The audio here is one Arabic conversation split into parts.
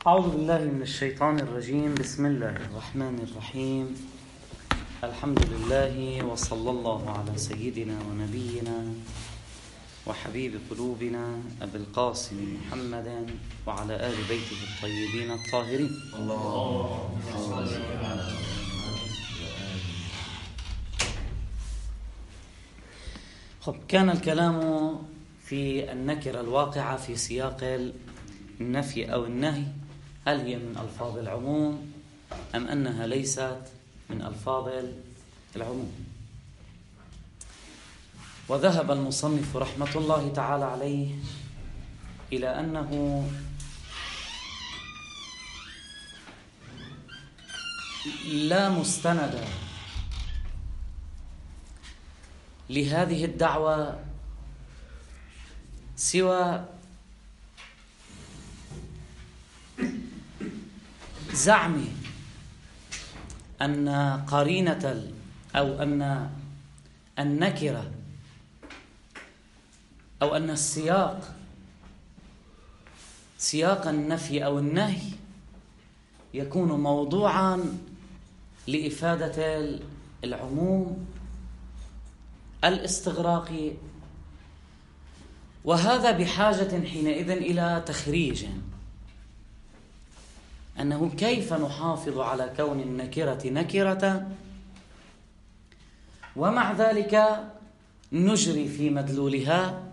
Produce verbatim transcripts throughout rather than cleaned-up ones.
أعوذ بالله من الشيطان الرجيم. بسم الله الرحمن الرحيم. الحمد لله وصلى الله على سيدنا ونبينا وحبيب قلوبنا أبي القاسم محمد وعلى آل بيته الطيبين الطاهرين. الله خب، كان الكلام في النكرة الواقعة في سياق النفي أو النهي، هل هي من ألفاظ العموم أم أنها ليست من ألفاظ العموم؟ وذهب المصنف رحمة الله تعالى عليه إلى أنه لا مستند لهذه الدعوة سوى زعم أن قرينة أو أن النكرة أو أن السياق سياق النفي أو النهي يكون موضوعا لإفادة العموم الاستغراقي، وهذا بحاجة حينئذ إلى تخريج، أنه كيف نحافظ على كون النكرة نكرة ومع ذلك نجري في مدلولها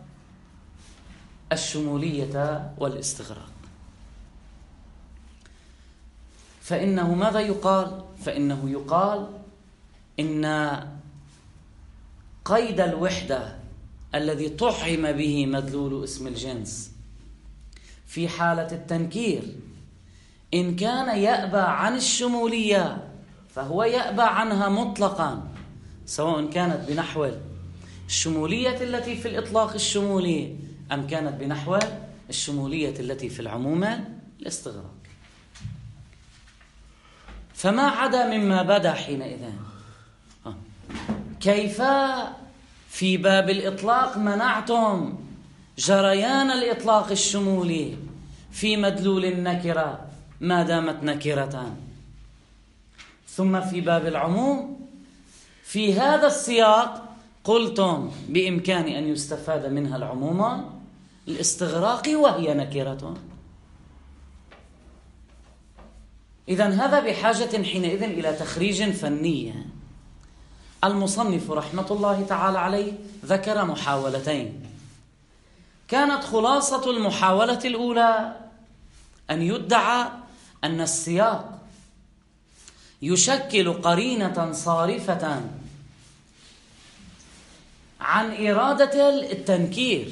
الشمولية والاستغراق. فإنه ماذا يقال؟ فإنه يقال إن قيد الوحدة الذي طعم به مدلول اسم الجنس في حالة التنكير إن كان يأبى عن الشمولية فهو يأبى عنها مطلقا، سواء كانت بنحو الشمولية التي في الإطلاق الشمولي أم كانت بنحو الشمولية التي في العموم الاستغراق. فما عدا مما بدا حينئذ، كيف في باب الإطلاق منعتم جريان الإطلاق الشمولي في مدلول النكرة ما دامت نكرة، ثم في باب العموم في هذا السياق قلتم بإمكان أن يستفاد منها العموم الاستغراقي وهي نكرة. إذن هذا بحاجة حينئذ إلى تخريج فني. المصنف رحمة الله تعالى عليه ذكر محاولتين. كانت خلاصة المحاولة الأولى أن يدعى أن السياق يشكل قرينة صارفة عن إرادة التنكير،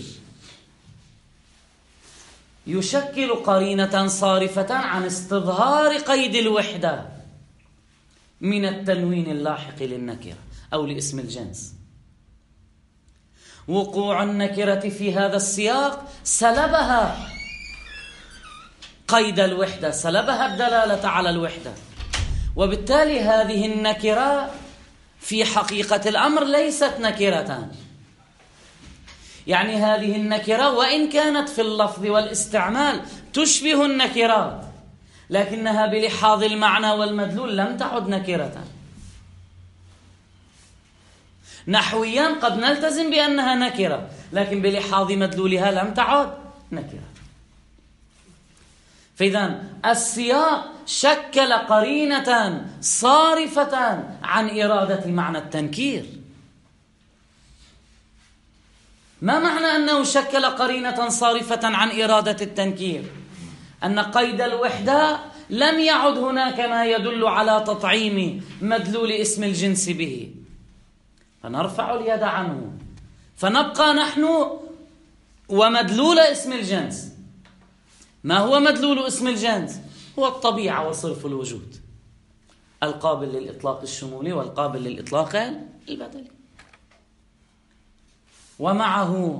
يشكل قرينة صارفة عن استظهار قيد الوحدة من التنوين اللاحق للنكرة أو لاسم الجنس. وقوع النكرة في هذا السياق سلبها قيد الوحدة، سلبها الدلالة على الوحدة، وبالتالي هذه النكرة في حقيقة الأمر ليست نكرة. يعني هذه النكرة وإن كانت في اللفظ والاستعمال تشبه النكرات، لكنها بلحاظ المعنى والمدلول لم تعد نكرة. نحويا قد نلتزم بأنها نكرة، لكن بلحاظ مدلولها لم تعد نكرة. فإذا السياق شكل قرينة صارفة عن إرادة معنى التنكير. ما معنى أنه شكل قرينة صارفة عن إرادة التنكير؟ أن قيد الوحدة لم يعد هناك ما يدل على تطعيم مدلول اسم الجنس به، فنرفع اليد عنه، فنبقى نحن ومدلول اسم الجنس. ما هو مدلول اسم الجنس؟ هو الطبيعة وصرف الوجود القابل للإطلاق الشمولي والقابل للإطلاق البدلي. ومعه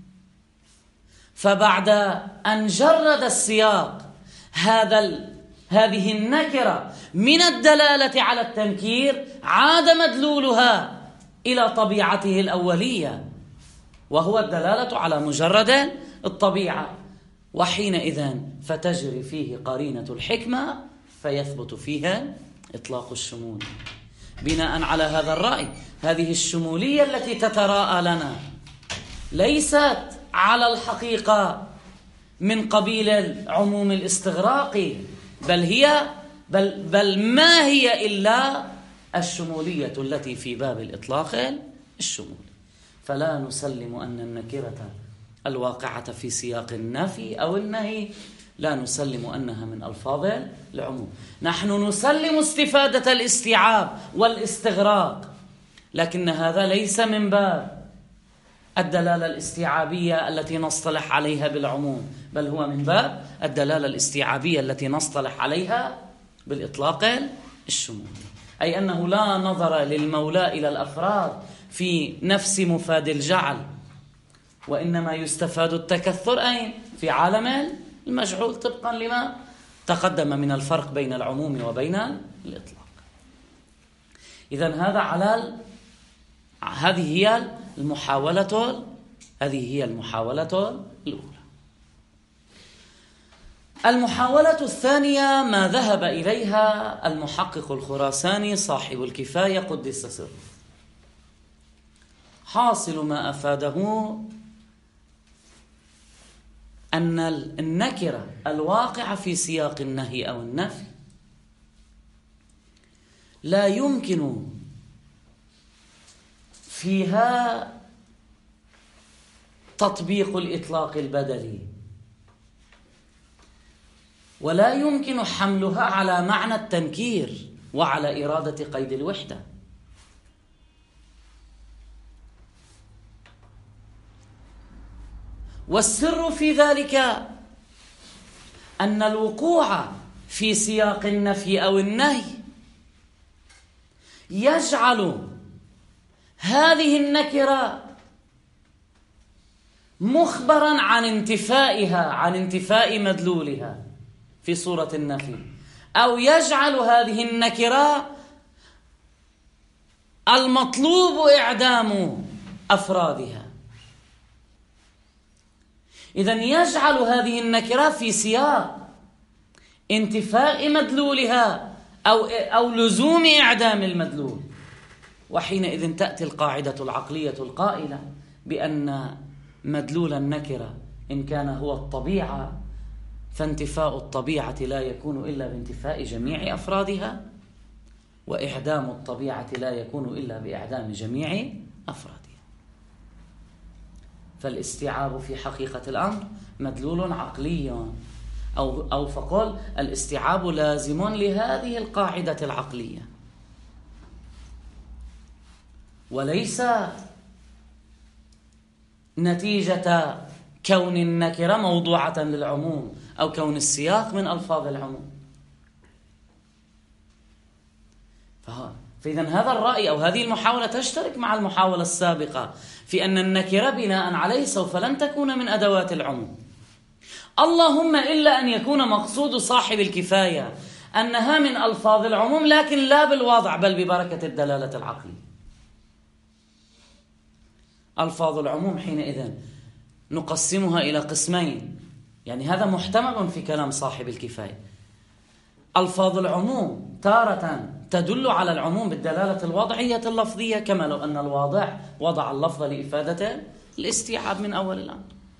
فبعد أن جرد السياق هذا ال... هذه النكرة من الدلالة على التنكير، عاد مدلولها إلى طبيعته الأولية، وهو الدلالة على مجرد الطبيعة. وحينئذ فتجري فيه قرينة الحكمة فيثبت فيها إطلاق الشمول. بناء على هذا الرأي هذه الشمولية التي تتراءى لنا ليست على الحقيقة من قبيل العموم الاستغراقي، بل هي بل, بل ما هي إلا الشمولية التي في باب الإطلاق الشمولي. فلا نسلم أن النكرة الواقعة في سياق النفي أو النهي لا نسلم أنها من ألفاظ العموم. نحن نسلم استفادة الاستيعاب والاستغراق، لكن هذا ليس من باب الدلالة الاستيعابية التي نصطلح عليها بالعموم، بل هو من باب الدلالة الاستيعابية التي نصطلح عليها بالإطلاق الشمولي، أي أنه لا نظر للمولى إلى الأفراد في نفس مفاد الجعل، وإنما يستفاد التكثر أين؟ في عالم المجعول، طبقا لما تقدم من الفرق بين العموم وبين الإطلاق. إذن هذا على ال... هذه هي المحاولة هذه هي المحاولة الأولى. المحاولة الثانية ما ذهب إليها المحقق الخراساني صاحب الكفاية قدس سره. حاصل ما أفاده أن النكرة الواقعة في سياق النهي أو النفي لا يمكن فيها تطبيق الإطلاق البدلي، ولا يمكن حملها على معنى التنكير وعلى إرادة قيد الوحدة. والسر في ذلك أن الوقوع في سياق النفي أو النهي يجعل هذه النكرة مخبرا عن انتفائها عن انتفاء مدلولها في صورة النفي، أو يجعل هذه النكرة المطلوب إعدام أفرادها. إذن يجعل هذه النكرة في سياق انتفاء مدلولها أو أو لزوم إعدام المدلول، وحينئذ تأتي القاعدة العقلية القائلة بأن مدلول النكرة إن كان هو الطبيعة فانتفاء الطبيعة لا يكون إلا بانتفاء جميع أفرادها، وإعدام الطبيعة لا يكون إلا بإعدام جميع أفرادها. فالاستيعاب في حقيقة الأمر مدلول عقلي، أو أو فقل الاستيعاب لازم لهذه القاعدة العقلية، وليس نتيجة كون النكرة موضوعة للعموم أو كون السياق من ألفاظ العموم. فإذن هذا الرأي أو هذه المحاولة تشترك مع المحاولة السابقة في أن النكرة بناء عليه سوف لن تكون من أدوات العموم، اللهم إلا أن يكون مقصود صاحب الكفاية أنها من ألفاظ العموم، لكن لا بالوضع بل ببركة الدلالة العقلية. ألفاظ العموم حينئذ نقسمها إلى قسمين، يعني هذا محتمل في كلام صاحب الكفاية. ألفاظ العموم تارة تدل على العموم بالدلالة الوضعية اللفظية، كما لو أن الواضع وضع اللفظ لإفادة الاستيعاب من أول الأمر،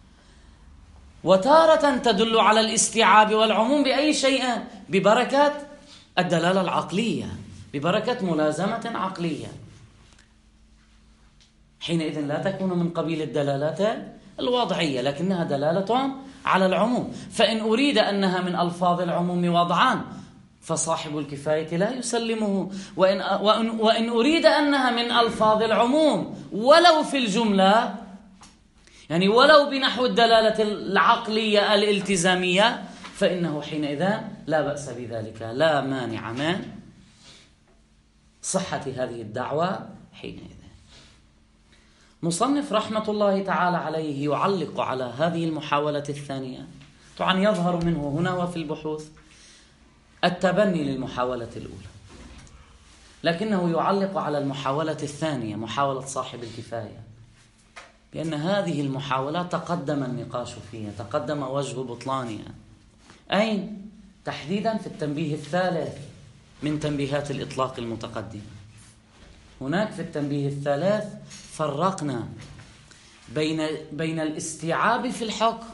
وتارة تدل على الاستيعاب والعموم بأي شيء؟ ببركة الدلالة العقلية، ببركة ملازمة عقلية. حينئذ لا تكون من قبيل الدلالات الوضعية، لكنها دلالة على العموم. فإن أريد أنها من ألفاظ العموم وضعان فصاحب الكفاية لا يسلمه، وإن, وإن, وإن أريد أنها من ألفاظ العموم ولو في الجملة، يعني ولو بنحو الدلالة العقلية الالتزامية، فإنه حينئذ لا بأس بذلك، لا مانع من صحة هذه الدعوة حينئذ. مصنف رحمة الله تعالى عليه يعلق على هذه المحاولة الثانية، طبعا يظهر منه هنا وفي البحوث التبني للمحاولة الأولى، لكنه يعلق على المحاولة الثانية محاولة صاحب الكفاية، بأن هذه المحاولات تقدم النقاش فيها، تقدم وجه بطلانها. أين؟ تحديدا في التنبيه الثالث من تنبيهات الإطلاق المتقدمة. هناك في التنبيه الثالث فرقنا بين بين الاستيعاب في الحكم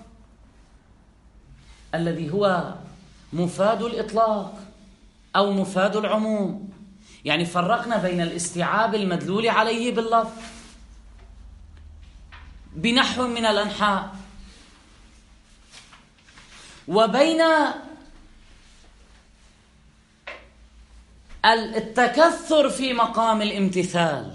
الذي هو مفاد الإطلاق أو مفاد العموم، يعني فرقنا بين الاستيعاب المدلول عليه باللفظ بنحو من الأنحاء، وبين التكثر في مقام الامتثال.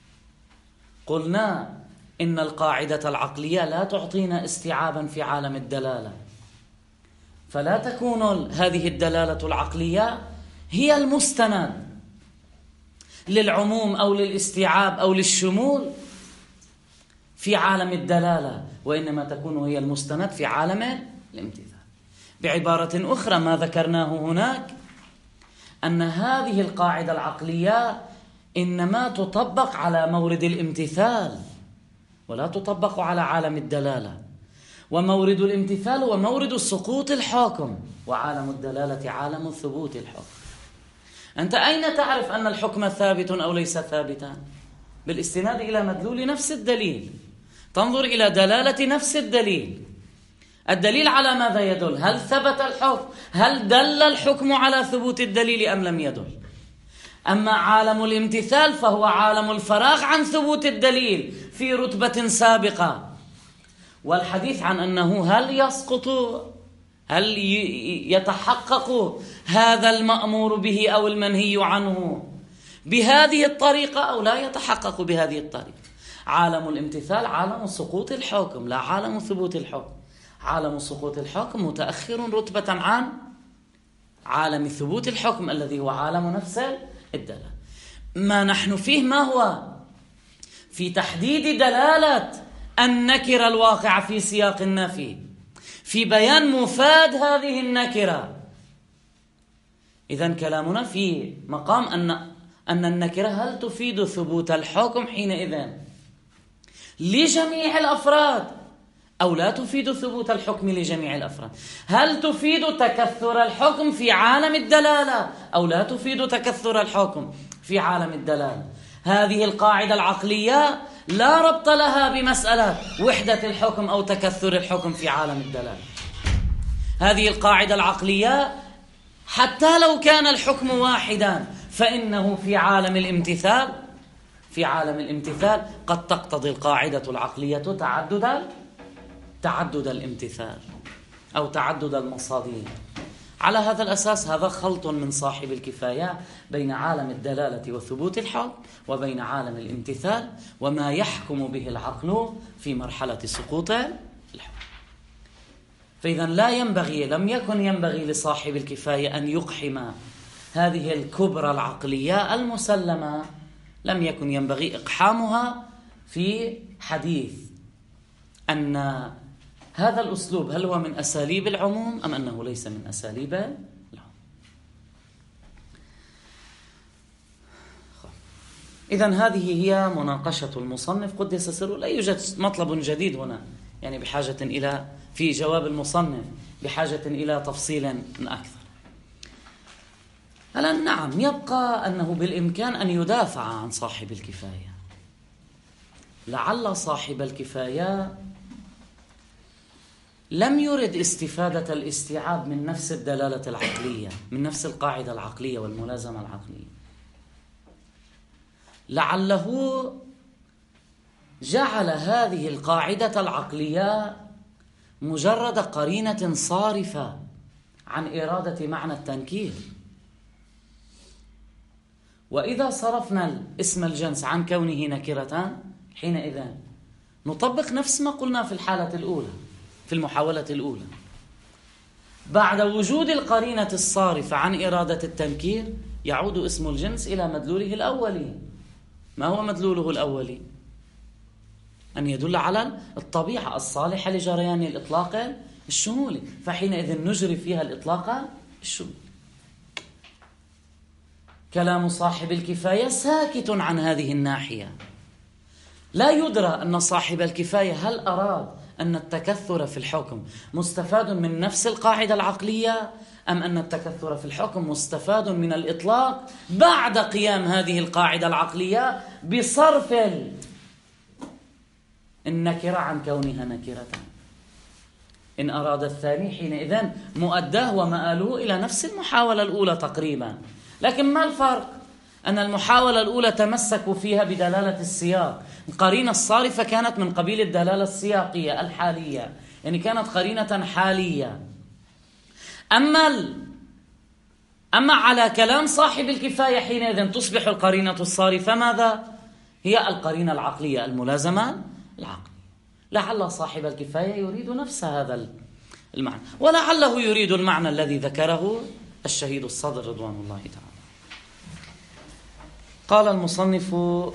قلنا إن القاعدة العقلية لا تعطينا استيعابا في عالم الدلالة، فلا تكون هذه الدلالة العقلية هي المستند للعموم أو للاستيعاب أو للشمول في عالم الدلالة، وإنما تكون هي المستند في عالم الامتثال. بعبارة أخرى، ما ذكرناه هناك أن هذه القاعدة العقلية إنما تطبق على مورد الامتثال ولا تطبق على عالم الدلالة، ومورد الامتثال هو مورد سقوط الحكم، وعالم الدلالة عالم ثبوت الحكم. أنت أين تعرف أن الحكم ثابت أو ليس ثابتا؟ بالاستناد إلى مدلول نفس الدليل، تنظر إلى دلالة نفس الدليل. الدليل على ماذا يدل؟ هل ثبت الحكم؟ هل دل الحكم على ثبوت الدليل أم لم يدل؟ أما عالم الامتثال فهو عالم الفراغ عن ثبوت الدليل في رتبة سابقة، والحديث عن أنه هل يسقط، هل يتحقق هذا المأمور به أو المنهي عنه بهذه الطريقة أو لا يتحقق بهذه الطريقة. عالم الامتثال عالم سقوط الحكم لا عالم ثبوت الحكم. عالم سقوط الحكم متأخر رتبة عن عالم ثبوت الحكم الذي هو عالم نفس الدلالة. ما نحن فيه ما هو؟ في تحديد دلالة النكرة الواقعة في سياق النفي، في بيان مفاد هذه النكرة. إذن كلامنا في مقام أن أن النكرة هل تفيد ثبوت الحكم حينئذ لجميع الأفراد أو لا تفيد ثبوت الحكم لجميع الأفراد؟ هل تفيد تكثر الحكم في عالم الدلالة أو لا تفيد تكثر الحكم في عالم الدلالة؟ هذه القاعدة العقلية لا ربط لها بمسألة وحدة الحكم أو تكثر الحكم في عالم الدلالة. هذه القاعدة العقلية حتى لو كان الحكم واحدا فإنه في عالم الامتثال في عالم الامتثال قد تقتضي القاعدة العقلية تعدد تعدد الامتثال أو تعدد المصادر. على هذا الأساس هذا خلط من صاحب الكفاية بين عالم الدلالة وثبوت الحكم وبين عالم الامتثال وما يحكم به العقل في مرحلة سقوط الحكم. فإذا لا ينبغي لم يكن ينبغي لصاحب الكفاية أن يقحم هذه الكبرى العقلية المسلمة، لم يكن ينبغي إقحامها في حديث أن هذا الأسلوب هل هو من أساليب العموم أم أنه ليس من أساليب العموم. إذن هذه هي مناقشة المصنف قدس سره. لا يوجد مطلب جديد هنا، يعني بحاجة إلى في جواب المصنف بحاجة إلى تفصيل أكثر. الآن نعم يبقى أنه بالإمكان أن يدافع عن صاحب الكفاية. لعل صاحب الكفاية لم يرد استفادة الاستيعاب من نفس الدلالة العقلية، من نفس القاعدة العقلية والملازمة العقلية. لعله جعل هذه القاعدة العقلية مجرد قرينة صارفة عن إرادة معنى التنكير. وإذا صرفنا اسم الجنس عن كونه نكرة حينئذ نطبق نفس ما قلنا في الحالة الأولى في المحاولة الأولى. بعد وجود القرينة الصارفة عن إرادة التنكير يعود اسم الجنس إلى مدلوله الأولي. ما هو مدلوله الأولي؟ أن يدل على الطبيعة الصالحة لجريان الإطلاق الشمولي، فحينئذ نجري فيها الإطلاق الشمولي. كلام صاحب الكفاية ساكت عن هذه الناحية، لا يدرى أن صاحب الكفاية هل أراد أن التكثر في الحكم مستفاد من نفس القاعدة العقلية، أم أن التكثر في الحكم مستفاد من الإطلاق بعد قيام هذه القاعدة العقلية بصرف النكرة عن كونها نكرة. إن أراد الثاني حينئذ مؤداه ومآله إلى نفس المحاولة الأولى تقريبا. لكن ما الفرق؟ أن المحاولة الأولى تمسكوا فيها بدلالة السياق، القرينة الصارفة كانت من قبيل الدلالة السياقية الحالية، يعني كانت قرينة حالية. أما ال... أما على كلام صاحب الكفاية حينئذ تصبح القرينة الصارفة ماذا؟ هي القرينة العقلية الملازمة العقلية. لعل صاحب الكفاية يريد نفس هذا المعنى، ولعله يريد المعنى الذي ذكره الشهيد الصدر رضوان الله تعالى. قال المصنف: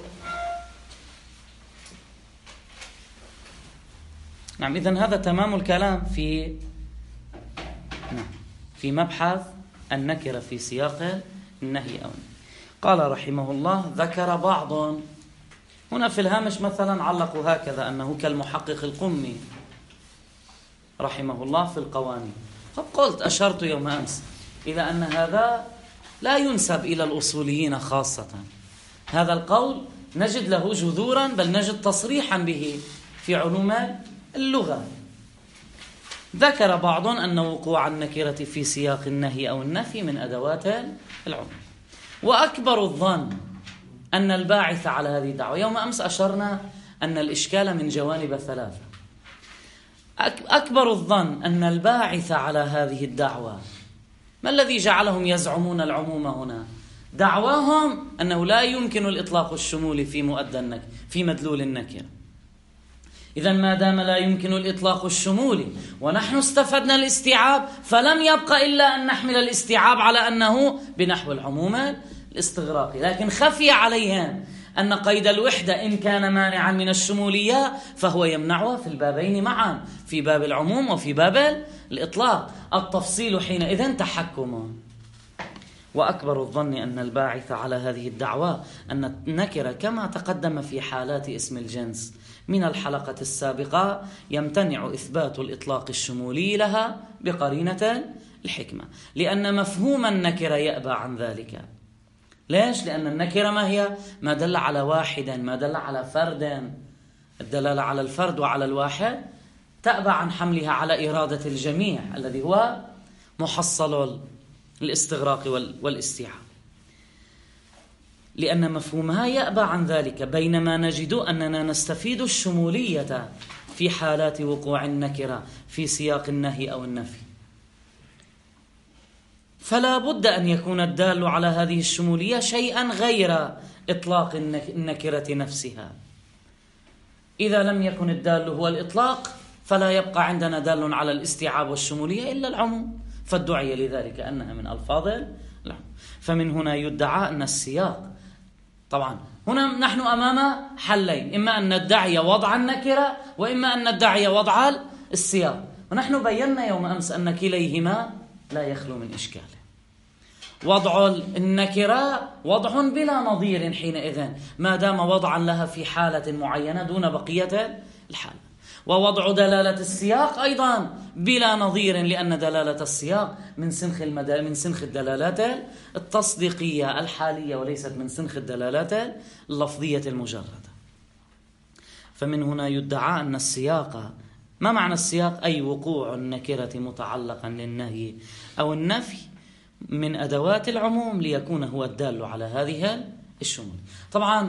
نعم، إذن هذا تمام الكلام في نعم في مبحث النكرة في سياق النهي أو النهي. قال رحمه الله: ذكر بعض، هنا في الهامش مثلا علقوا هكذا أنه كالمحقق القمي رحمه الله في القوانين. فقلت أشرت يوم أمس إلى أن هذا لا ينسب إلى الأصوليين خاصة، هذا القول نجد له جذورا، بل نجد تصريحا به في علوم اللغة. ذكر بعض أن وقوع النكرة في سياق النهي أو النفي من أدوات العموم، وأكبر الظن أن الباعث على هذه الدعوة، يوم أمس أشرنا أن الإشكال من جوانب ثلاثة. أكبر الظن أن الباعث على هذه الدعوة، ما الذي جعلهم يزعمون العموم هنا؟ دعواهم أنه لا يمكن الإطلاق الشمولي في مؤدى النكرة في مدلول النكرة. إذن ما دام لا يمكن الإطلاق الشمولي ونحن استفدنا الاستيعاب، فلم يبقى إلا أن نحمل الاستيعاب على أنه بنحو العموم الاستغراقي. لكن خفي عليهم أن قيد الوحدة إن كان مانعا من الشمولية فهو يمنعها في البابين معا، في باب العموم وفي باب الإطلاق. التفصيل حينئذ تحكم. وأكبر الظن أن الباعث على هذه الدعوة أن النكرة كما تقدم في حالات اسم الجنس من الحلقة السابقة يمتنع إثبات الإطلاق الشمولي لها بقرينة الحكمة، لأن مفهوم النكرة يأبى عن ذلك. ليش؟ لأن النكرة ما هي؟ ما دل على واحد، ما دل على فرد. الدلالة على الفرد وعلى الواحد تأبى عن حملها على إرادة الجميع الذي هو محصل الاستغراق والاستيعاب، لأن مفهومها يأبى عن ذلك، بينما نجد أننا نستفيد الشمولية في حالات وقوع النكرة في سياق النهي أو النفي. فلا بد أن يكون الدال على هذه الشمولية شيئا غير إطلاق النكرة نفسها. إذا لم يكن الدال هو الإطلاق فلا يبقى عندنا دال على الاستيعاب والشمولية إلا العموم، فادعي لذلك أنها من ألفاظ العموم. فمن هنا يدعى أن السياق، طبعا هنا نحن أمام حلين، إما أن ندعي وضع النكرة وإما أن ندعي وضع السياق. ونحن بينا يوم أمس أن كليهما لا يخلو من إشكال. وضع النكرة وضع بلا نظير حينئذ ما دام وضعا لها في حالة معينة دون بقية الحالة، ووضع دلالة السياق أيضا بلا نظير، لأن دلالة السياق من سنخ المدا... من سنخ الدلالات التصديقية الحالية وليست من سنخ الدلالات اللفظية المجردة. فمن هنا يدعى أن السياق، ما معنى السياق؟ أي وقوع النكرة متعلقا للنهي أو النفي من أدوات العموم ليكون هو الدال على هذه الشمول. طبعا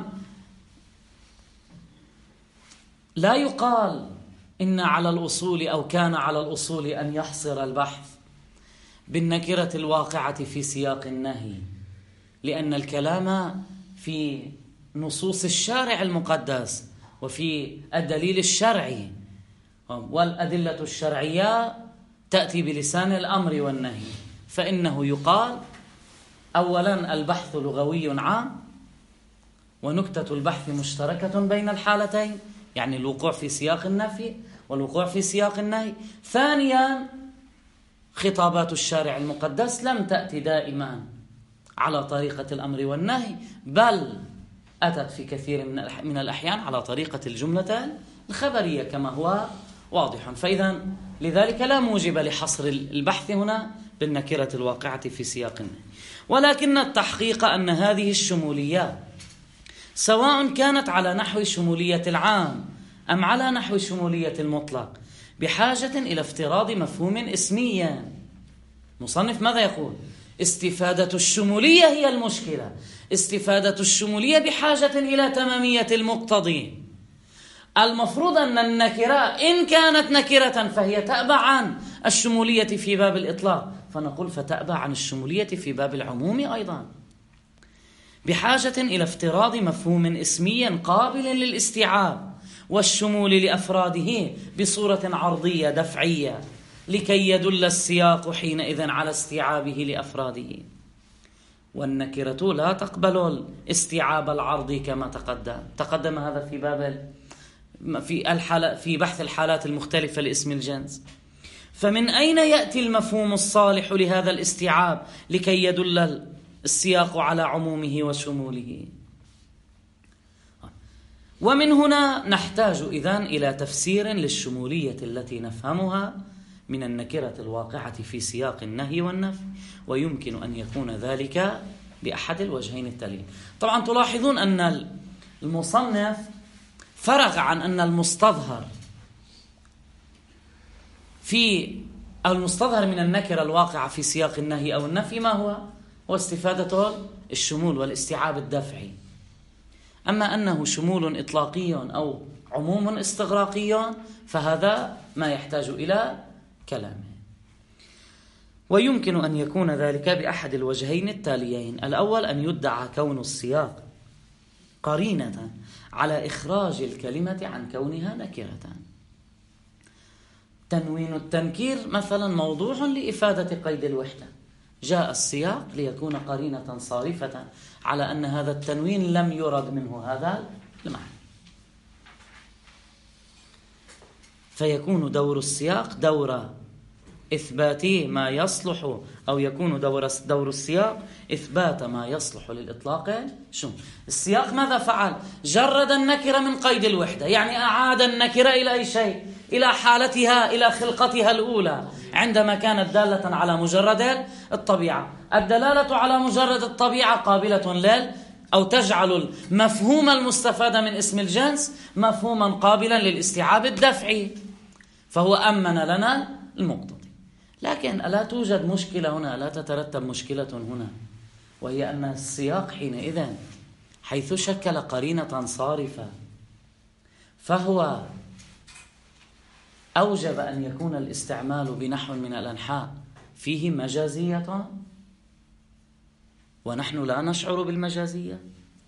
لا يقال إن على الأصول أو كان على الأصول أن يحصر البحث بالنكرة الواقعة في سياق النهي، لأن الكلام في نصوص الشارع المقدس وفي الدليل الشرعي، والأدلة الشرعية تأتي بلسان الأمر والنهي. فإنه يقال أولا البحث لغوي عام، ونكتة البحث مشتركة بين الحالتين، يعني الوقوع في سياق النفي والوقوع في سياق النهي. ثانيا خطابات الشارع المقدس لم تأتي دائما على طريقة الأمر والنهي، بل أتت في كثير من الأحيان على طريقة الجملة الخبرية كما هو واضح. فإذا لذلك لا موجب لحصر البحث هنا بالنكرة الواقعة في سياق النهي، ولكن التحقيق أن هذه الشموليات سواء كانت على نحو شمولية العام أم على نحو شمولية المطلق بحاجة إلى افتراض مفهوم اسمي. مصنف ماذا يقول؟ استفادة الشمولية هي المشكلة، استفادة الشمولية بحاجة إلى تمامية المقتضي. المفروض أن النكرة إن كانت نكرة فهي تأبع عن الشمولية في باب الإطلاق، فنقول فتأبع عن الشمولية في باب العموم أيضا، بحاجة إلى افتراض مفهوم اسمي قابل للاستيعاب والشمول لأفراده بصورة عرضية دفعية لكي يدل السياق حينئذ على استيعابه لأفراده. والنكرة لا تقبل الاستيعاب العرضي كما تقدم تقدم هذا في باب في الحالة في بحث الحالات المختلفة لاسم الجنس. فمن أين يأتي المفهوم الصالح لهذا الاستيعاب لكي يدل السياق على عمومه وشموله؟ ومن هنا نحتاج إذن إلى تفسير للشمولية التي نفهمها من النكرة الواقعة في سياق النهي والنفي، ويمكن أن يكون ذلك بأحد الوجهين التاليين. طبعا تلاحظون أن المصنف فرغ عن أن المستظهر في المستظهر من النكرة الواقعة في سياق النهي أو النفي ما هو؟ هو استفادة الشمول والاستيعاب الدفعي. أما أنه شمول إطلاقي أو عموم استغراقي فهذا ما يحتاج إلى كلامه. ويمكن أن يكون ذلك بأحد الوجهين التاليين: الأول أن يدعى كون السياق قرينة على إخراج الكلمة عن كونها نكرة. تنوين التنكير مثلا موضوع لإفادة قيد الوحدة، جاء السياق ليكون قرينة صارفة على أن هذا التنوين لم يرد منه هذا المعنى، فيكون دور السياق دور إثبات ما يصلح، أو يكون دور دور السياق إثبات ما يصلح للإطلاق. شو السياق ماذا فعل؟ جرد النكرة من قيد الوحدة، يعني أعاد النكرة إلى أي شيء؟ إلى حالتها، إلى خلقتها الأولى عندما كانت دالة على مجرد الطبيعة. الدلالة على مجرد الطبيعة قابلة لل أو تجعل المفهوم المستفاد من اسم الجنس مفهوما قابلا للاستيعاب الدفعي، فهو أمن لنا المقتضي. لكن ألا توجد مشكلة هنا، لا تترتب مشكلة هنا، وهي أن السياق حينئذ حيث شكل قرينة صارفة فهو أوجب أن يكون الاستعمال بنحو من الأنحاء فيه مجازية، ونحن لا نشعر بالمجازية.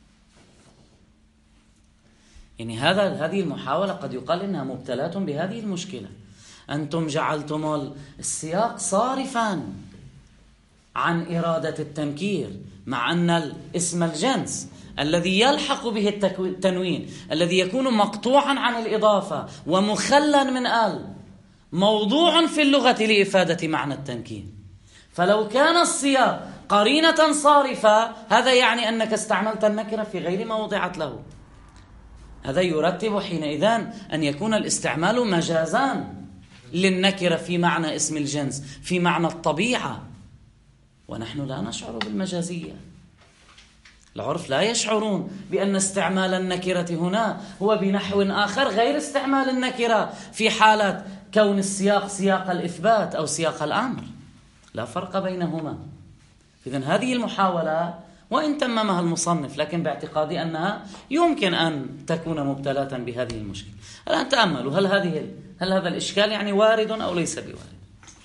يعني هذا هذه المحاولة قد يقال إنها مبتلاة بهذه المشكلة. أنتم جعلتم السياق صارفا عن إرادة التنكير، مع أن الاسم الجنس الذي يلحق به التنوين الذي يكون مقطوعا عن الإضافة ومخلا من آل موضوع في اللغة لإفادة معنى التنكير. فلو كان السياق قرينة صارفة هذا يعني أنك استعملت النكرة في غير ما وضعت له. هذا يرتب حينئذ أن يكون الاستعمال مجازان للنكرة في معنى اسم الجنس، في معنى الطبيعة، ونحن لا نشعر بالمجازية. العرف لا يشعرون بأن استعمال النكرة هنا هو بنحو آخر غير استعمال النكرة في حالة كون السياق سياق الإثبات أو سياق الأمر، لا فرق بينهما. إذن هذه المحاولة وإن تممها المصنف لكن باعتقادي أنها يمكن أن تكون مبتلاة بهذه المشكلة. الآن تأملوا، هل هذه هل هذا الإشكال يعني وارد أو ليس بوارد؟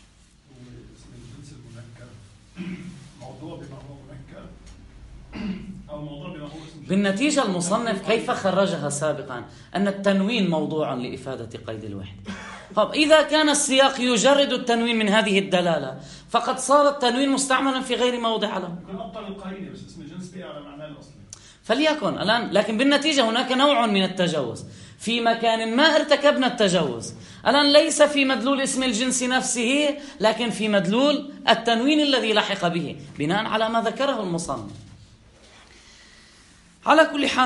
بالنتيجة المصنف كيف خرجها سابقا أن التنوين موضوع لإفادة قيد الوحدة. طب إذا كان السياق يجرد التنوين من هذه الدلالة فقد صار التنوين مستعملا في غير موضع له. ممكن أبطل القرينة بس اسم الجنس بقى على معناه الأصلي. فليكن الآن، لكن بالنتيجة هناك نوع من التجاوز في مكان ما ارتكبنا التجاوز. الآن ليس في مدلول اسم الجنس نفسه لكن في مدلول التنوين الذي لحق به بناء على ما ذكره المصنف. على كل حال،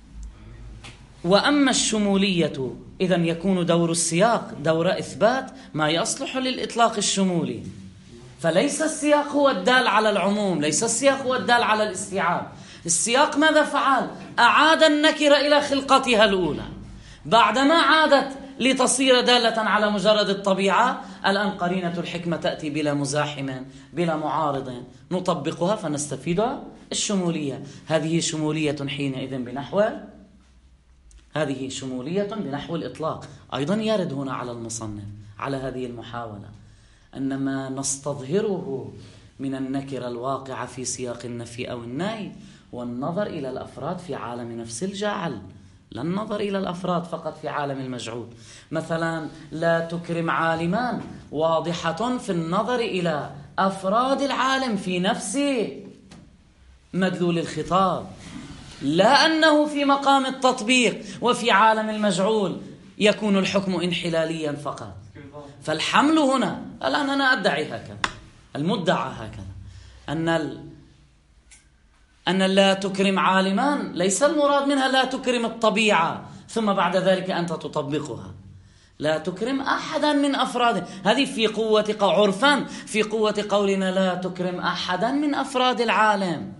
وأما الشمولية إذن يكون دور السياق دور إثبات ما يصلح للإطلاق الشمولي، فليس السياق هو الدال على العموم، ليس السياق هو الدال على الاستيعاب. السياق ماذا فعل؟ أعاد النكرة إلى خلقتها الأولى، بعدما عادت لتصير دالة على مجرد الطبيعة. الآن قرينة الحكمة تأتي بلا مزاحم بلا معارض، نطبقها فنستفيد الشمولية. هذه شمولية حينئذ بنحو هذه شمولية بنحو الإطلاق. أيضا يرد هنا على المصنف على هذه المحاولة أن ما نستظهره من النكرة الواقعة في سياق النفي أو النهي والنظر إلى الأفراد في عالم نفس الجاعل، لا النظر إلى الأفراد فقط في عالم المجعول. مثلا لا تكرم عالما واضحة في النظر إلى أفراد العالم في نفس مدلول الخطاب، لا أنه في مقام التطبيق وفي عالم المجعول يكون الحكم انحلاليا فقط. فالحمل هنا، الآن أنا أدعي هكذا، المدعى هكذا، أن ال... أن لا تكرم عالما ليس المراد منها لا تكرم الطبيعة ثم بعد ذلك أنت تطبقها. لا تكرم أحدا من أفراد، هذه في قوة عرفا في قوة قولنا لا تكرم أحدا من أفراد العالم،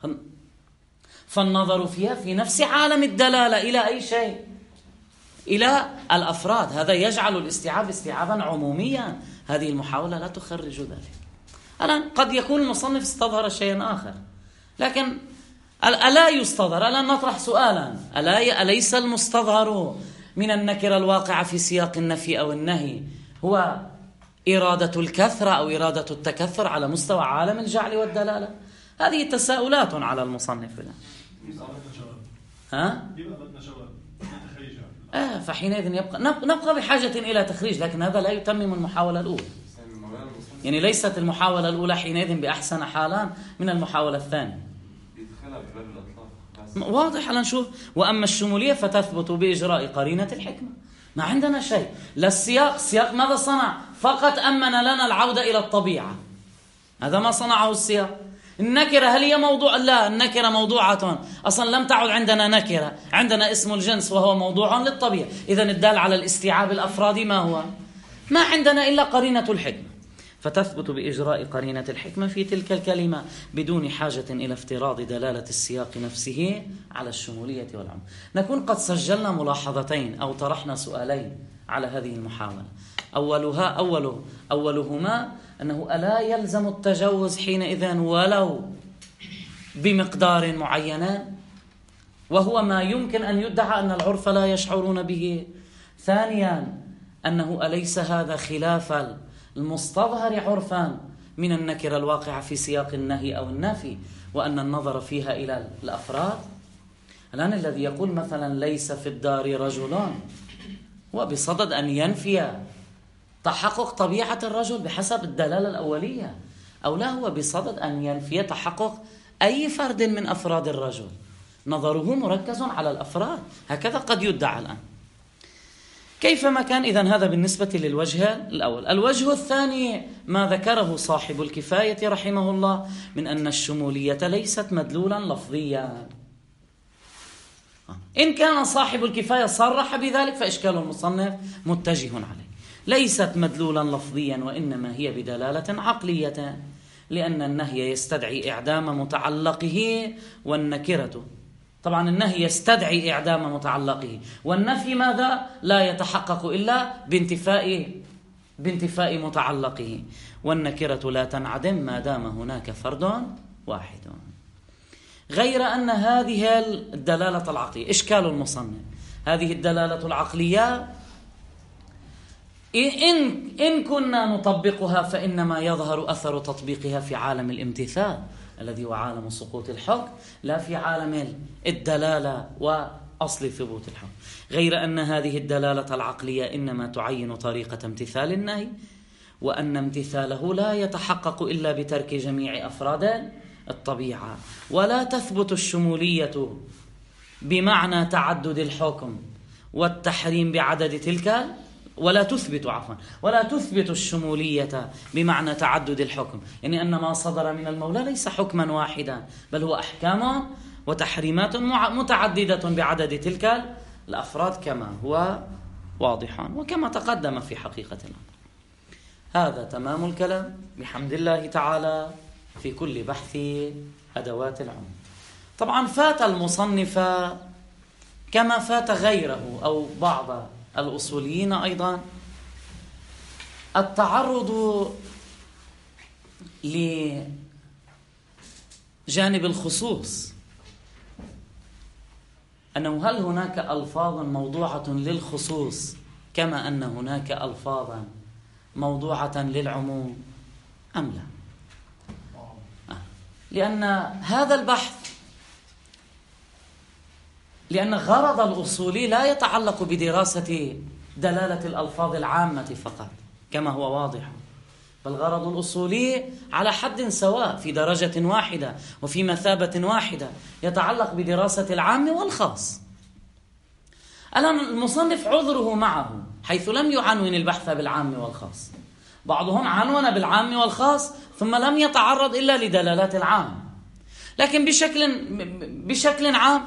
فالنظر فيها في نفس عالم الدلالة إلى أي شيء؟ إلى الأفراد. هذا يجعل الاستيعاب استيعابا عموميا. هذه المحاولة لا تخرج ذلك. الآن قد يكون المصنف استظهر شيئا آخر، لكن ألا يستظهر؟ الآن نطرح سؤالا: ألا أليس المستظهر من النكرة الواقعة في سياق النفي أو النهي هو إرادة الكثرة أو إرادة التكثر على مستوى عالم الجعل والدلالة؟ هذه تساؤلات على المصنف. ها؟ آه فحينئذ يبقى نبقى بحاجة إلى تخريج، لكن هذا لا يتمم المحاولة الأولى. يعني ليست المحاولة الأولى حينئذ بأحسن حالا من المحاولة الثانية. واضح. على نشوف. وأما الشمولية فتثبت بإجراء قرينة الحكمة. ما عندنا شيء، لا السياق. السياق ماذا صنع؟ فقط أمن لنا العودة إلى الطبيعة، هذا ما صنعه السياق. النكرة هل هي موضوع؟ لا، النكرة موضوعة أصلا، لم تعد عندنا نكرة، عندنا اسم الجنس وهو موضوع للطبيعة. إذن الدال على الاستيعاب الأفرادي ما هو؟ ما عندنا إلا قرينة الحكمة، فتثبت بإجراء قرينة الحكمة في تلك الكلمة بدون حاجة إلى افتراض دلالة السياق نفسه على الشمولية والعموم. نكون قد سجلنا ملاحظتين أو طرحنا سؤالين على هذه المحاولة. أولها أوله أولهما أنه ألا يلزم التجوز حينئذ ولو بمقدار معين، وهو ما يمكن أن يدعى أن العرف لا يشعرون به. ثانيا أنه أليس هذا خلاف المستظهر عرفا من النكرة الواقعة في سياق النهي أو النفي، وأن النظر فيها إلى الأفراد. الآن الذي يقول مثلا ليس في الدار رجل وبصدد أن ينفي تحقق طبيعة الرجل بحسب الدلالة الأولية، أو لا هو بصدد أن ينفي تحقق أي فرد من أفراد الرجل، نظره مركز على الأفراد. هكذا قد يدعى الآن. كيفما كان، إذن هذا بالنسبة للوجه الأول. الوجه الثاني ما ذكره صاحب الكفاية رحمه الله من أن الشمولية ليست مدلولا لفظيا. إن كان صاحب الكفاية صرح بذلك فإشكال المصنف متجه عليه. ليست مدلولا لفظيا، وإنما هي بدلالة عقلية، لأن النهي يستدعي إعدام متعلقه، والنكرة طبعا النهي يستدعي إعدام متعلقه، والنفي ماذا؟ لا يتحقق إلا بانتفاء بانتفاء متعلقه، والنكرة لا تنعدم ما دام هناك فرد واحد. غير أن هذه الدلالة العقلية إشكال المصنف، هذه الدلالة العقلية إن إن كنا نطبقها فإنما يظهر أثر تطبيقها في عالم الامتثال الذي هو عالم سقوط الحكم، لا في عالم الدلالة وأصل ثبوت الحكم. غير أن هذه الدلالة العقلية إنما تعين طريقة امتثال النهي، وأن امتثاله لا يتحقق إلا بترك جميع أفراد الطبيعة، ولا تثبت الشمولية بمعنى تعدد الحكم والتحريم بعدد تلك، ولا تثبت عفوا ولا تثبت الشمولية بمعنى تعدد الحكم، يعني أن ما صدر من المولى ليس حكما واحدا، بل هو أحكام وتحريمات متعددة بعدد تلك الأفراد كما هو واضح وكما تقدم في حقيقة الأمر. هذا تمام الكلام بحمد الله تعالى في كل بحث أدوات العموم. طبعا فات المصنف كما فات غيره أو بعض الأصوليين أيضا التعرض لجانب الخصوص، أنه هل هناك ألفاظ موضوعة للخصوص كما أن هناك ألفاظا موضوعة للعموم أم لا؟ لأن هذا البحث لأن غرض الأصولي لا يتعلق بدراسة دلالة الألفاظ العامة فقط كما هو واضح، بل غرض الأصولي على حد سواء في درجة واحدة وفي مثابة واحدة يتعلق بدراسة العام والخاص. الآن المصنف عذره معه حيث لم يعنون البحث بالعام والخاص، بعضهم عنون بالعام والخاص ثم لم يتعرض إلا لدلالات العام، لكن بشكل بشكل عام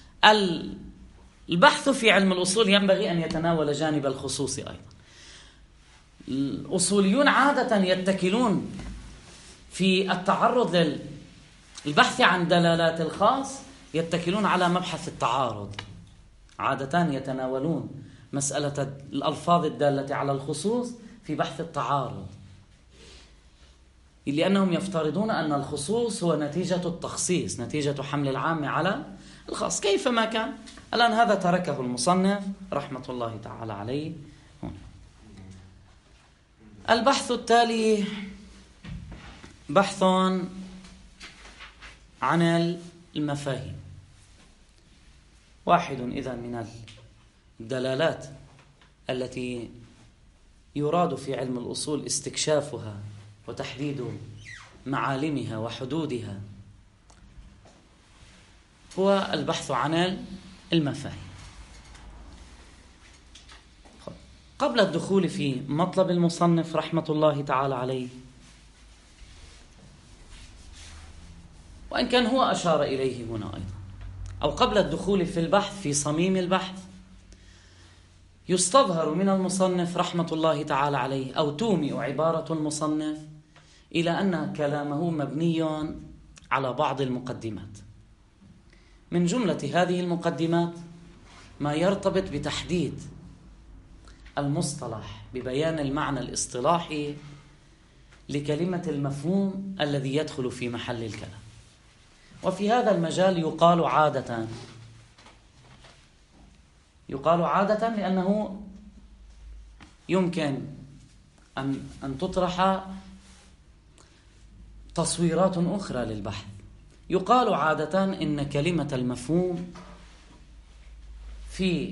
البحث في علم الأصول ينبغي أن يتناول جانب الخصوص أيضا. الأصوليون عادة يتكلون في التعرض للبحث عن دلالات الخاص، يتكلون على مبحث التعارض، عادة يتناولون مسألة الألفاظ الدالة على الخصوص في بحث التعارض، لأنهم يفترضون أن الخصوص هو نتيجة التخصيص، نتيجة حمل العام على الخاص كيفما كان. الآن هذا تركه المصنف رحمة الله تعالى عليه هنا. البحث التالي بحث عن المفاهيم. واحد إذا من الدلالات التي يراد في علم الأصول استكشافها وتحديد معالمها وحدودها هو البحث عن المفاهيم. قبل الدخول في مطلب المصنف رحمة الله تعالى عليه، وإن كان هو أشار إليه هنا أيضا، أو قبل الدخول في البحث في صميم البحث، يستظهر من المصنف رحمة الله تعالى عليه أو تومئ عبارة المصنف إلى أن كلامه مبني على بعض المقدمات. من جملة هذه المقدمات ما يرتبط بتحديد المصطلح ببيان المعنى الاصطلاحي لكلمة المفهوم الذي يدخل في محل الكلام. وفي هذا المجال يقال عادة يقال عادة لأنه يمكن أن أن تطرح تصويرات أخرى للبحث. يقال عادة إن كلمة المفهوم في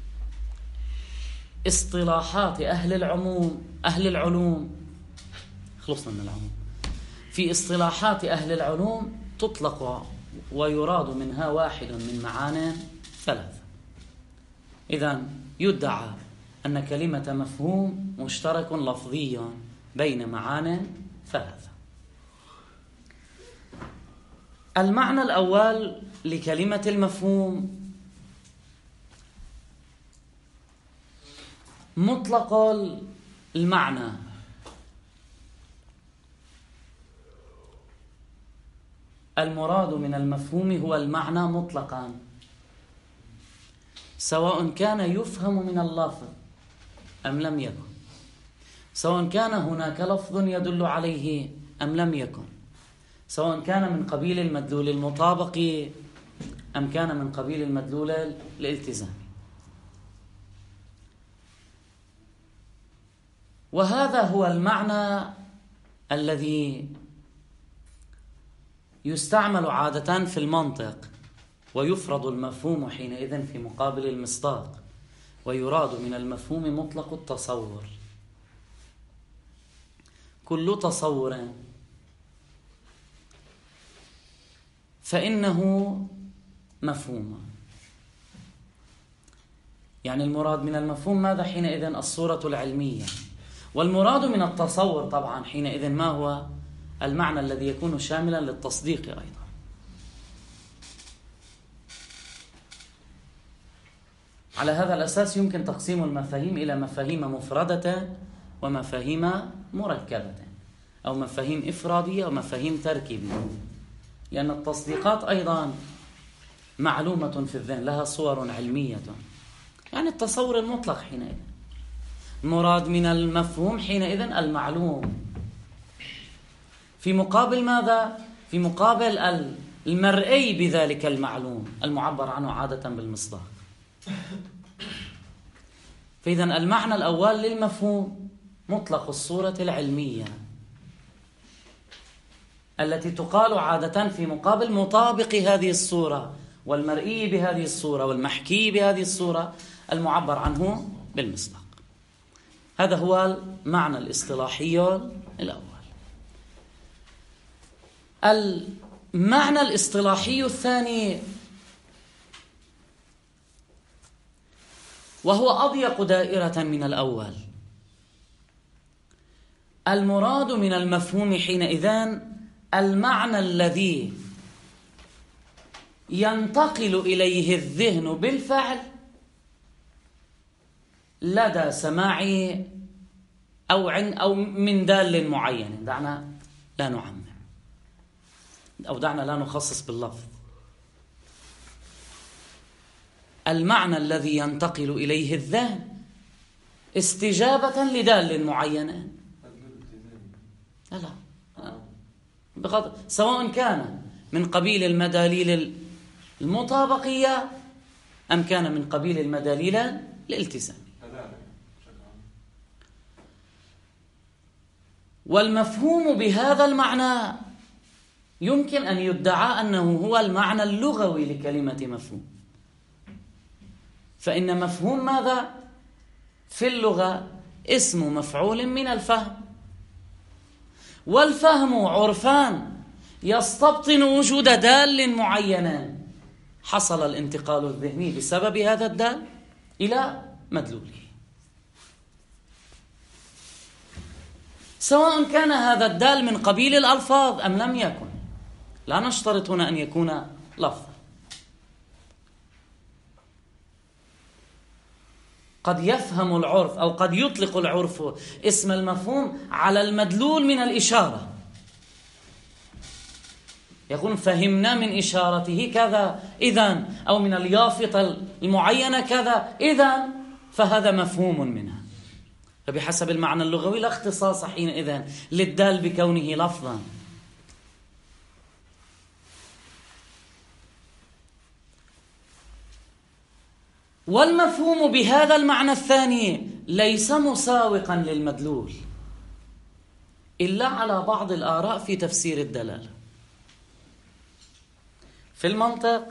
اصطلاحات أهل العموم أهل العلوم خلصنا من العموم في اصطلاحات أهل العلوم تطلق ويراد منها واحد من معاني ثلاثة. إذن يدعى أن كلمة مفهوم مشترك لفظي بين معاني ثلاثة. المعنى الأول لكلمة المفهوم مطلق المعنى، المراد من المفهوم هو المعنى مطلقا، سواء كان يفهم من اللفظ أم لم يكن، سواء كان هناك لفظ يدل عليه أم لم يكن، سواء كان من قبيل المدلول المطابق أم كان من قبيل المدلول الالتزامي. وهذا هو المعنى الذي يستعمل عادة في المنطق، ويفرض المفهوم حينئذ في مقابل المصداق، ويراد من المفهوم مطلق التصور. كل تصور فإنه مفهوم. يعني المراد من المفهوم ماذا حينئذ؟ الصورة العلمية. والمراد من التصور طبعا حينئذ ما هو؟ المعنى الذي يكون شاملا للتصديق أيضا. على هذا الأساس يمكن تقسيم المفاهيم إلى مفاهيم مفردة ومفاهيم مركبة، أو مفاهيم إفرادية ومفاهيم تركيبية، لأن التصديقات أيضا معلومة في الذهن، لها صور علمية، يعني التصور المطلق حينئذ. مراد من المفهوم حينئذ المعلوم، في مقابل ماذا؟ في مقابل المرئي بذلك المعلوم المعبر عنه عادة بالمصداق. فإذا المعنى الأول للمفهوم مطلق الصورة العلمية التي تقال عادة في مقابل مطابق هذه الصورة والمرئي بهذه الصورة والمحكي بهذه الصورة المعبر عنه بالمصداق. هذا هو المعنى الاصطلاحي الأول. المعنى الاصطلاحي الثاني وهو أضيق دائرة من الأول. المراد من المفهوم حينئذ المعنى الذي ينتقل إليه الذهن بالفعل لدى سماع أو عن أو من دال معين. دعنا لا نعمم، أو دعنا لا نخصص باللفظ. المعنى الذي ينتقل إليه الذهن استجابة لدال معينة، لا بغض سواء كان من قبيل المداليل المطابقية أم كان من قبيل المداليل الالتزام. والمفهوم بهذا المعنى يمكن أن يدعى أنه هو المعنى اللغوي لكلمة مفهوم، فإن مفهوم ماذا؟ في اللغة اسم مفعول من الفهم، والفهم عرفان يستبطن وجود دال معين حصل الانتقال الذهني بسبب هذا الدال إلى مدلوله، سواء كان هذا الدال من قبيل الألفاظ أم لم يكن. لا نشترط هنا أن يكون لفظا. قد يفهم العرف أو قد يطلق العرف اسم المفهوم على المدلول من الإشارة، يقول فهمنا من إشارته كذا إذن، أو من اليافطة المعينة كذا إذن، فهذا مفهوم منها. فبحسب المعنى اللغوي لا اختصاص حينئذ للدال بكونه لفظا. والمفهوم بهذا المعنى الثاني ليس مساوقا للمدلول إلا على بعض الآراء في تفسير الدلالة. في المنطق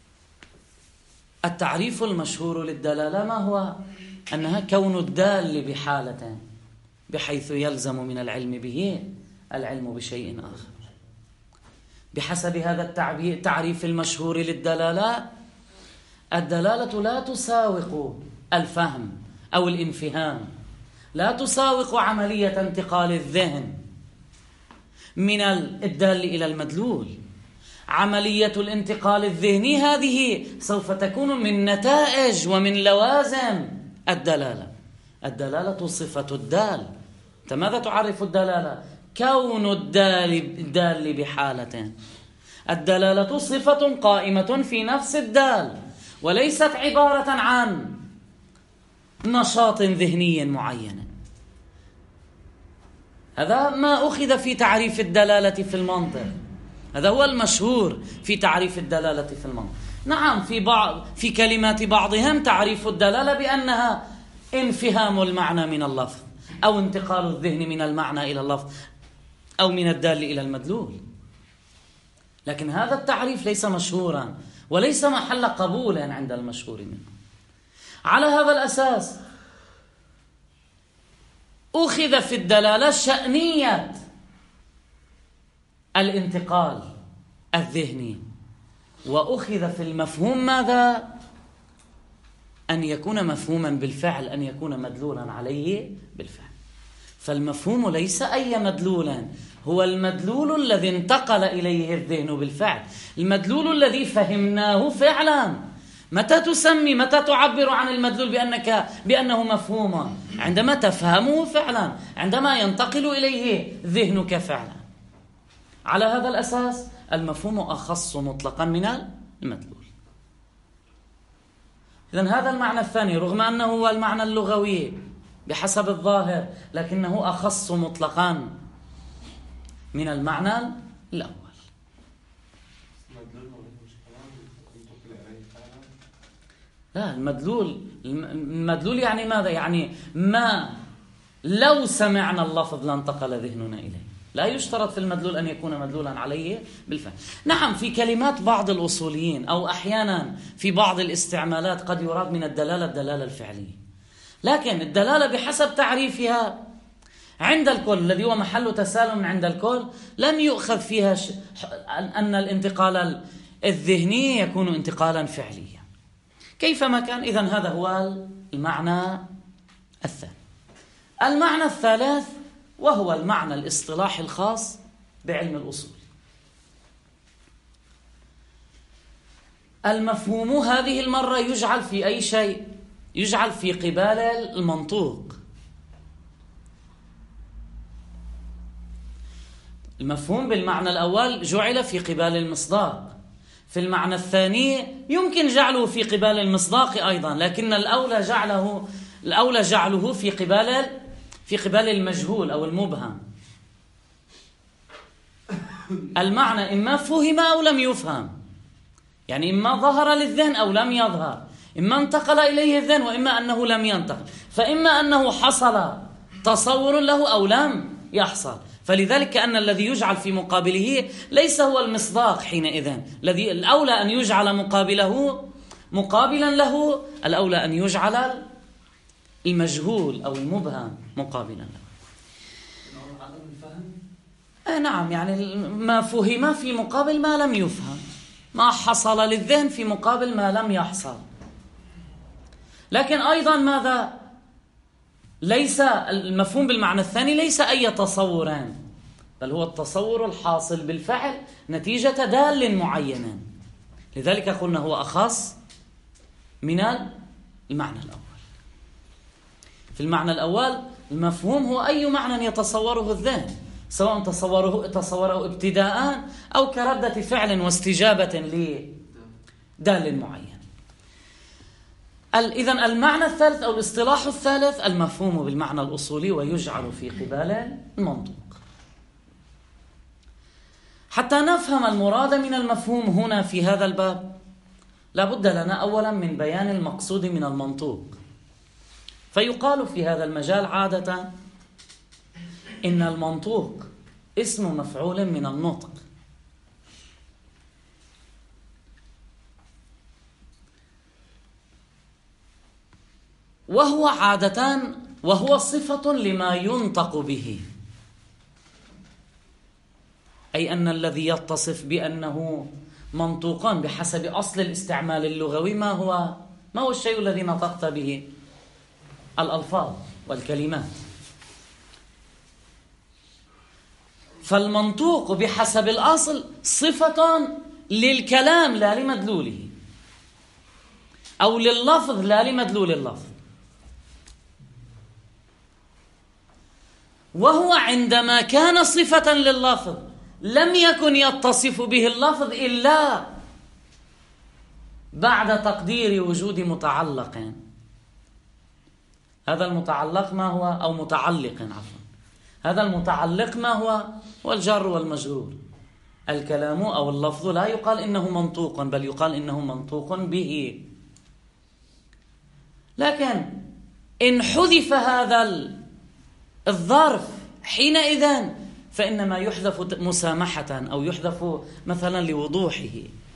التعريف المشهور للدلالة ما هو؟ أنها كون الدال بحالة بحيث يلزم من العلم به العلم بشيء آخر. بحسب هذا التعريف المشهور للدلالة، الدلالة لا تساوق الفهم أو الانفهام، لا تساوق عملية انتقال الذهن من الدال إلى المدلول. عملية الانتقال الذهني هذه سوف تكون من نتائج ومن لوازم الدلالة. الدلالة صفة الدال. أنت ماذا تعرف الدلالة؟ كون الدال الدال بحالة. الدلالة صفة قائمة في نفس الدال، وليست عبارة عن نشاط ذهني معين. هذا ما أخذ في تعريف الدلالة في المنطق، هذا هو المشهور في تعريف الدلالة في المنطق. نعم في بعض في كلمات بعضهم تعريف الدلالة بأنها انفهام المعنى من اللفظ، أو انتقال الذهن من المعنى إلى اللفظ، أو من الدال إلى المدلول. لكن هذا التعريف ليس مشهورا وليس محل قبول عند المشهور منه. على هذا الأساس أخذ في الدلالة شأنية الانتقال الذهني، وأخذ في المفهوم ماذا؟ أن يكون مفهوما بالفعل، أن يكون مدلولا عليه بالفعل. فالمفهوم ليس أي مدلولا، هو المدلول الذي انتقل إليه الذهن بالفعل، المدلول الذي فهمناه فعلا متى تسمي، متى تعبر عن المدلول بأنك بأنه مفهوم؟ عندما تفهمه فعلا، عندما ينتقل إليه ذهنك فعلا. على هذا الأساس المفهوم أخص مطلقا من المدلول. إذن هذا المعنى الثاني رغم أنه هو المعنى اللغوي بحسب الظاهر، لكنه أخص مطلقا من المعنى الأول. لا، المدلول المدلول يعني ماذا؟ يعني ما لو سمعنا اللفظ لانتقل ذهننا إليه. لا يشترط في المدلول أن يكون مدلولا عليه بالفعل. نعم، في كلمات بعض الأصوليين أو أحيانا في بعض الاستعمالات قد يراد من الدلالة الدلالة الفعلية، لكن الدلالة بحسب تعريفها عند الكل الذي هو محل تسالم عند الكل لم يؤخذ فيها ش... أن الانتقال الذهني يكون انتقالا فعليا كيفما كان. إذن هذا هو المعنى الثاني. المعنى الثالث وهو المعنى الاصطلاحي الخاص بعلم الأصول. المفهوم هذه المرة يجعل في أي شيء؟ يجعل في قبال المنطوق. المفهوم بالمعنى الأول جعل في قبال المصداق، في المعنى الثاني يمكن جعله في قبال المصداق أيضا، لكن الأولى جعله الأولى جعله في قبال في قبال المجهول أو المبهم. المعنى إما فهم أو لم يفهم، يعني إما ظهر للذهن أو لم يظهر، إما انتقل إليه الذهن وإما أنه لم ينتقل، فإما أنه حصل تصور له أو لم يحصل. فلذلك كأن الذي يجعل في مقابله ليس هو المصداق حينئذ، الذي الأولى أن يجعل مقابله مقابلا له، الأولى أن يجعل المجهول أو المبهم مقابلا له. آه نعم، يعني ما فهم في مقابل ما لم يفهم، ما حصل للذهن في مقابل ما لم يحصل. لكن أيضا ماذا؟ ليس المفهوم بالمعنى الثاني ليس أي تصوران، بل هو التصور الحاصل بالفعل نتيجة دال معين. لذلك قلنا هو أخص من المعنى الأول. في المعنى الأول المفهوم هو أي معنى يتصوره الذهن، سواء تصوره تصوره ابتداء أو كردة فعل واستجابة لدال معين. إذن المعنى الثالث أو الاصطلاح الثالث المفهوم بالمعنى الأصولي ويجعل في قبال المنطوق. حتى نفهم المراد من المفهوم هنا في هذا الباب لابد لنا أولا من بيان المقصود من المنطوق. فيقال في هذا المجال عادة إن المنطوق اسم مفعول من النطق، وهو عادة وهو صفة لما ينطق به، أي أن الذي يتصف بأنه منطوقا بحسب أصل الاستعمال اللغوي ما هو ما هو الشيء الذي نطقت به؟ الألفاظ والكلمات. فالمنطوق بحسب الأصل صفة للكلام لا لمدلوله، أو لللفظ لا لمدلول اللفظ. وهو عندما كان صفة لللفظ لم يكن يتصف به اللفظ إلا بعد تقدير وجود متعلق. هذا المتعلق ما هو؟ أو متعلق عفوا. هذا المتعلق ما هو؟ هو الجار والمجرور. الكلام أو اللفظ لا يقال إنه منطوق، بل يقال إنه منطوق به. لكن إن حذف هذا الظرف حينئذ فإنما يحذف مسامحة أو يحذف مثلا لوضوحه.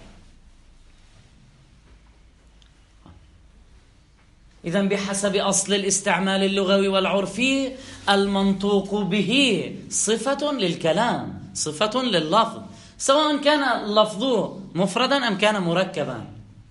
إذن بحسب أصل الاستعمال اللغوي والعرفي المنطوق به صفة للكلام، صفة لللفظ، سواء كان اللفظ مفردا أم كان مركبا،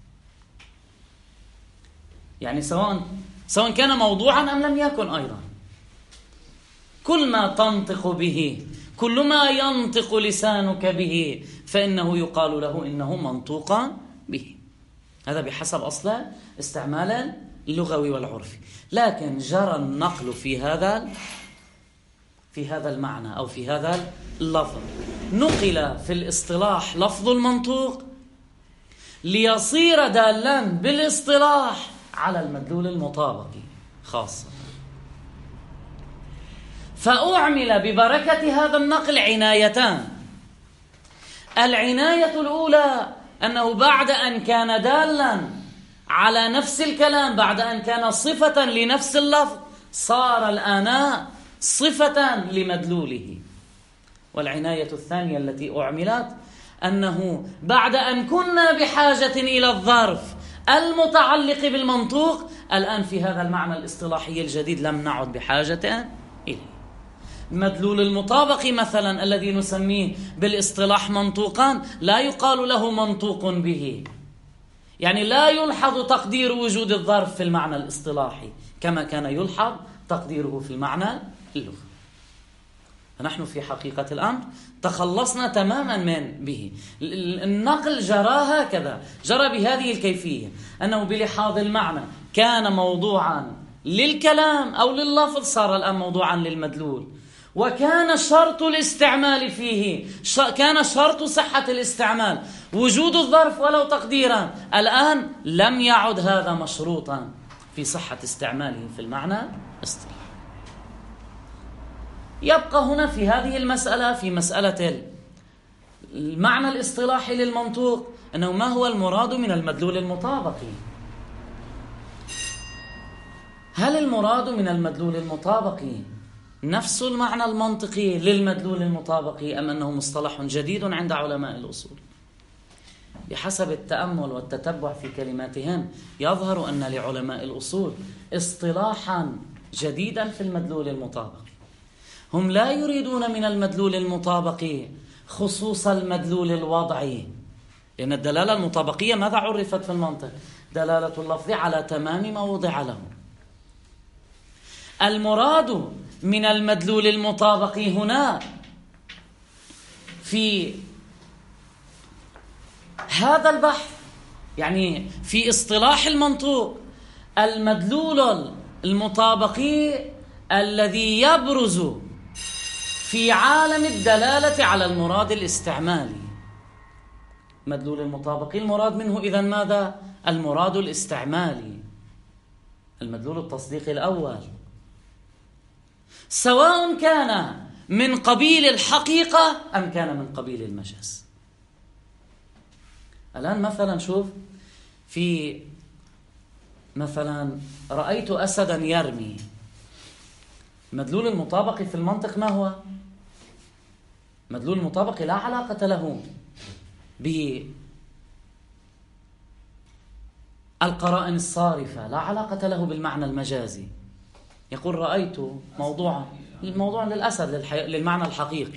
يعني سواء سواء كان موضوعا أم لم يكن. أيضا كل ما تنطق به، كل ما ينطق لسانك به، فإنه يقال له إنه منطوق به. هذا بحسب أصل استعمال اللغوي والعرفي. لكن جرى النقل في هذا في هذا المعنى أو في هذا اللفظ، نقل في الاصطلاح لفظ المنطوق ليصير دالا بالاصطلاح على المدلول المطابقي خاصة. فأعمل ببركة هذا النقل عنايتان. العناية الأولى أنه بعد أن كان دالا على نفس الكلام، بعد أن كان صفة لنفس اللفظ، صار الآن صفة لمدلوله. والعناية الثانية التي أعملت أنه بعد أن كنا بحاجة إلى الظرف المتعلق بالمنطوق، الآن في هذا المعنى الاصطلاحي الجديد لم نعد بحاجة إليه. مدلول المطابق مثلا الذي نسميه بالاصطلاح منطوقا لا يقال له منطوق به، يعني لا يلحظ تقدير وجود الظرف في المعنى الاصطلاحي كما كان يلحظ تقديره في المعنى اللغوي. فنحن في حقيقة الأمر تخلصنا تماما من به. النقل جرى هكذا، جرى بهذه الكيفية، أنه بلحاظ المعنى كان موضوعا للكلام أو لللفظ، صار الآن موضوعا للمدلول. وكان شرط الاستعمال فيه، كان شرط صحة الاستعمال وجود الظرف ولو تقديرا، الآن لم يعد هذا مشروطا في صحة استعماله في المعنى الاصطلاحي. يبقى هنا في هذه المسألة، في مسألة المعنى الاصطلاحي للمنطوق، أنه ما هو المراد من المدلول المطابقي؟ هل المراد من المدلول المطابقي نفس المعنى المنطقي للمدلول المطابقي، أم أنه مصطلح جديد عند علماء الأصول؟ بحسب التأمل والتتبع في كلماتهم يظهر أن لعلماء الأصول اصطلاحا جديدا في المدلول المطابقي. هم لا يريدون من المدلول المطابقي خصوص المدلول الوضعي، لأن الدلالة المطابقية ماذا عرفت في المنطق؟ دلالة اللفظ على تمام ما وضع له. المراد من المدلول المطابقي هنا في هذا البحث، يعني في اصطلاح المنطوق، المدلول المطابقي الذي يبرز في عالم الدلالة على المراد الاستعمالي. مدلول المطابقي المراد منه إذن ماذا؟ المراد الاستعمالي، المدلول التصديقي الأول، سواء كان من قبيل الحقيقة أم كان من قبيل المجاز. الآن مثلا شوف، في مثلا رأيت أسدا يرمي، مدلول المطابق في المنطق ما هو؟ مدلول المطابق لا علاقة له بالقرائن الصارفة، لا علاقة له بالمعنى المجازي. يقول رأيت موضوعا الموضوع للأسد للمعنى الحقيقي.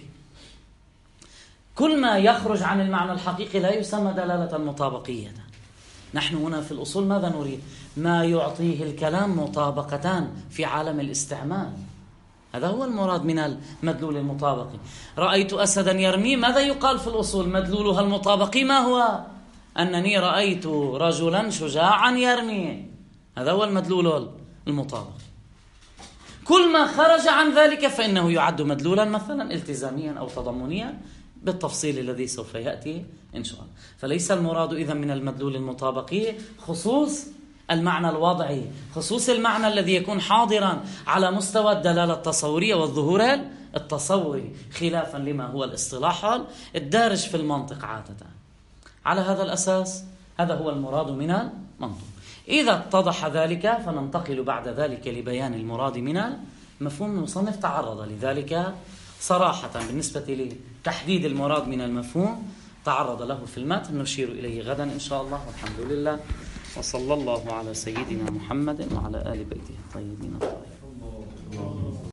كل ما يخرج عن المعنى الحقيقي لا يسمى دلالة مطابقية. نحن هنا في الأصول ماذا نريد؟ ما يعطيه الكلام مطابقتان في عالم الاستعمال. هذا هو المراد من المدلول المطابقي. رأيت أسدا يرمي، ماذا يقال في الأصول؟ مدلولها المطابقي ما هو؟ أنني رأيت رجلا شجاعا يرمي، هذا هو المدلول المطابقي. كل ما خرج عن ذلك فإنه يعد مدلولا مثلا التزاميا أو تضمنيا بالتفصيل الذي سوف يأتي إن شاء الله. فليس المراد إذن من المدلول المطابقي خصوص المعنى الوضعي، خصوص المعنى الذي يكون حاضرا على مستوى الدلالة التصورية والظهور التصوري، خلافا لما هو الاصطلاح الدارج في المنطق عادة. على هذا الأساس هذا هو المراد من المنطق. إذا اتضح ذلك فننتقل بعد ذلك لبيان المراد من المفهوم. المصنف تعرض لذلك صراحة بالنسبة لتحديد المراد من المفهوم، تعرض له في المتن، نشير إليه غدا إن شاء الله. والحمد لله، وصلى الله على سيدنا محمد وعلى آل بيته الطيبين الطاهرين.